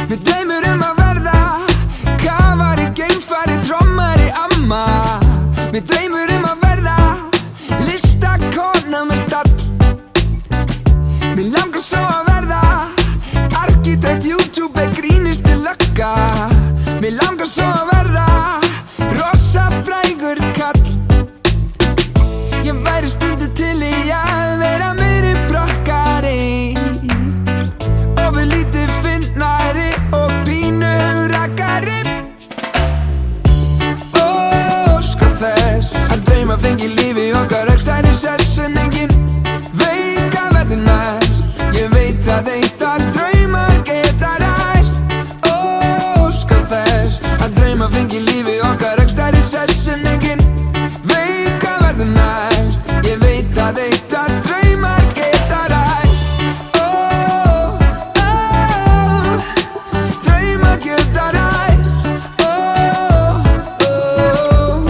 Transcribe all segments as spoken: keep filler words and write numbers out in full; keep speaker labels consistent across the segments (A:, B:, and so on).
A: Mér dreymir að verða kafari, geimfari, trommari, amma. Mér dreymir að verða listakona með stall. Mér langar svo að verða arkitekt, YouTube, grínisti, lögga. Mér langar svo að verða rosa frægur kall. Ég væri stundu til í að vera meiri brokkari og við lítið fyndnari og pínu rakari. Óska þess að drauma fengi lífi okkar högstæri sess, en enginn veit hvað verður næst. Ég veit að eitt að draumar geta ræst. Óska þess að drauma fengi lífi okkar högstæri sess, en enginn veit hvað verður næst. Ég veit að eitt að draumar geta ræst. Oh, oh, draumar geta ræst. Oh, oh.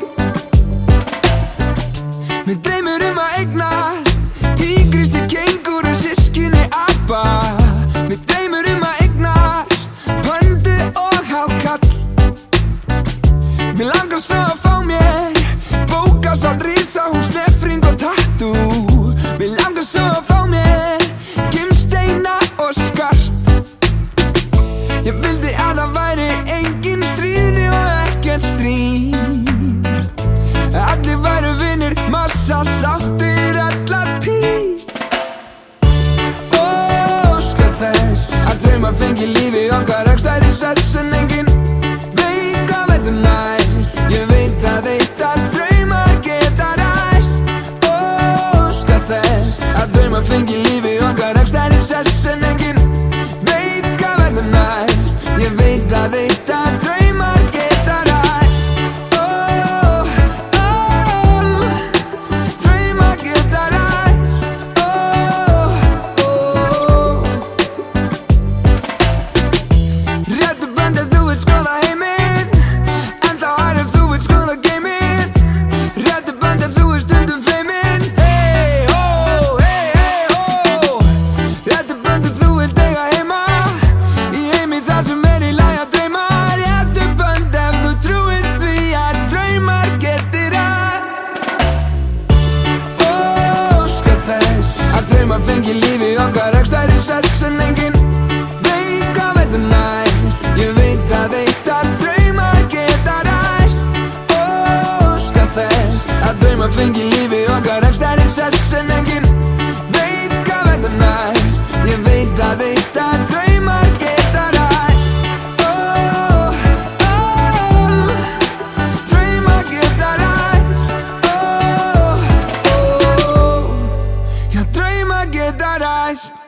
A: Mér dreymir um að eignast tígristi, kengúru, systkini, apa. Mér dreymir um að eignast pöndu og hákarl. Mér langar svo að fá mér bókasafn, risahús, nefring og tattoo. Mér langar svo að fá mér gimsteina og skart. Ég vildi að það væri engin stríðni og ekkert stríð. Allir væru vinir, massa sáttir alla tíð. Óska þess að drauma fengi lífi okkar högstæri sess, en enginn veit hvað verður næst. Ég veit að eitt að draumar geta ræst. Óska þess að drauma fengi lífi okkar högstæri sess, en enginn veit hvað verður næst. Ég veit að eitt að draumar geta ræst. Oh, oh, draumar geta ræst. Oh, oh. Réttu böndið, þú vilt skoða heiminn, en þá aðrir þú vilt skoða geiminn. Réttu böndið, þú ert stundum feiminn. Hey, ho, hey, hey, ho. Réttu böndið, þú vilt eiga heima í heimi þar sem er í lagi að drauma. Réttu böndið ef þú trúir því að draumar geti ræst. Óska þess að drauma fengi lífi okkar högstæri sess, en enginn veit hvað verður næst. Ég veit að eitt að draumar geta ræst. Óska þess að drauma fengi lífi okkar högstæri sess, en enginn veit hvað verður næst. Ég veit að eitt að draumar geta ræst. Oh, oh, draumar geta ræst. Oh, oh, já, draumar geta ræst.